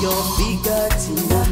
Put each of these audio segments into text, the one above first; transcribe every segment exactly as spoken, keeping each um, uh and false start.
Yofika thina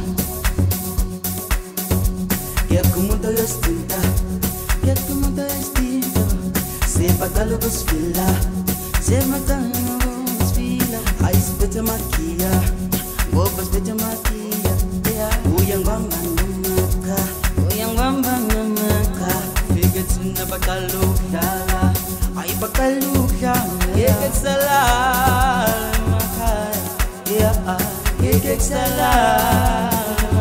Yakumuntu yostinta Yakumuntu yostinta Sepatalo kusfila Sematano kusfila Aispete makia Wopas pete makia Uyangwamba namaka Uyangwamba namaka Fika thina bakalukya Ay bakalukya Yeket salam makaya Yeah Yeket salam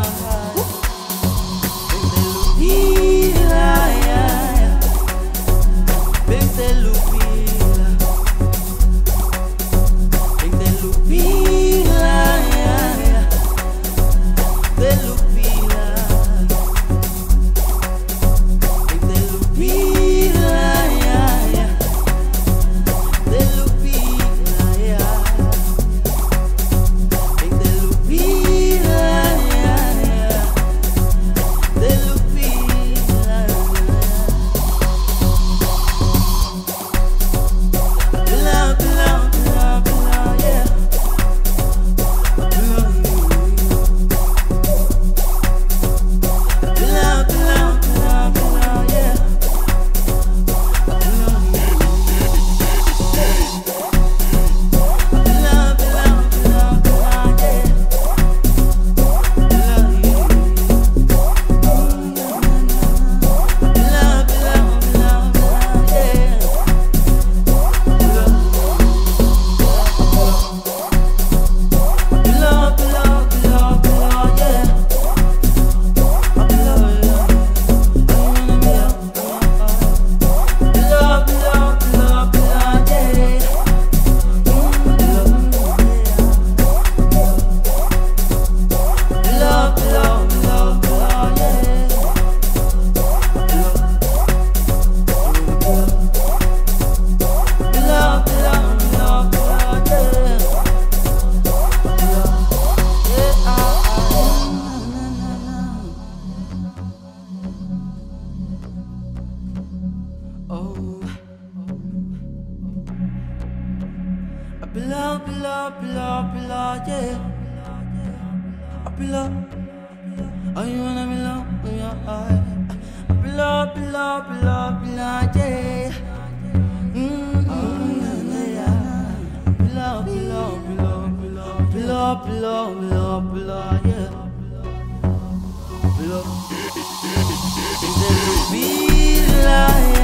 Blah, blah, blah, blah, yeah. Blah, I wanna be loved in your eye. Blah, blah, blah, blah, yeah. Mm-hmm. Yeah. Blah, blah, blah, blah, blah, blah, blah, blah, yeah. Blah. Is it a